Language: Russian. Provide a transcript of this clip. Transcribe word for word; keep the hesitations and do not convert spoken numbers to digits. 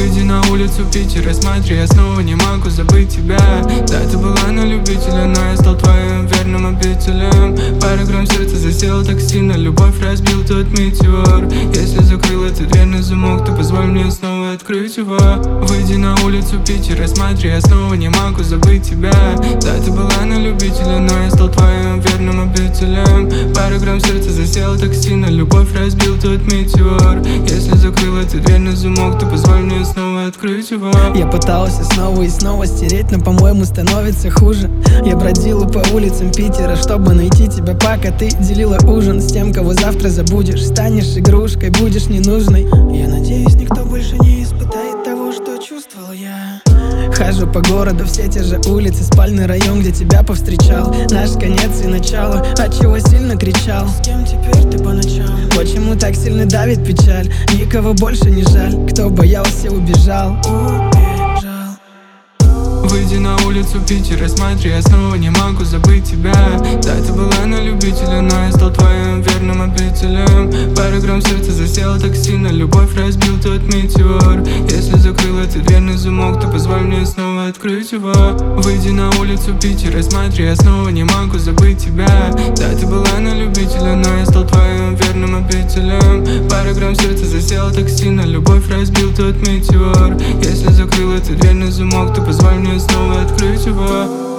Выйди на улицу Питера, смотри, я снова не могу забыть тебя. Да, ты была на любителя, но я стал твоим верным обителем. Пара грамм сердца засела так сильно, любовь разбил тот метеор. Если закрыла ты дверь на замок, то позволь мне снова открыть его. Выйди на улицу Питера, смотри, я снова не могу забыть тебя. Да, ты была на любителя, но я стал твоим верным обителем. Пара грамм сердца засела так сильно, любовь разбил тот метеор. Если закрыла ты дверь на замок, то позволь мне снова открыть его. Я пытался снова и снова стереть, но, по-моему, становится хуже. Я бродила по улицам Питера, чтобы найти тебя, пока ты делила ужин с тем, кого завтра забудешь. Станешь игрушкой, будешь ненужной. Я надеюсь, никто больше не испытает того, что чувствовал я. Хожу по городу, все те же улицы, спальный район, где тебя повстречал. Наш конец и начало, от чего сильно кричал. С кем теперь ты по ночам? Почему так сильно давит печаль? Никого больше не жаль, кто боялся, убежал. Убежал. Выйди на улицу Питера, смотри, я снова не могу забыть тебя. Да, ты была на любителя, но я стал твоим верным обителем. Пара грамм сердца засела так сильно, любовь разбил тот метеор. Если закрыла ты дверь на замок, то позволь мне снова открыть его. Выйди на улицу Питера, смотри, я снова не могу забыть тебя. Да, ты была на любителя, но я стал твоим верным обителем. Пара грамм сердца засела так сильно, любовь разбил тот метеор. Если закрыла ты дверь на замок, то позволь мне снова открыть его.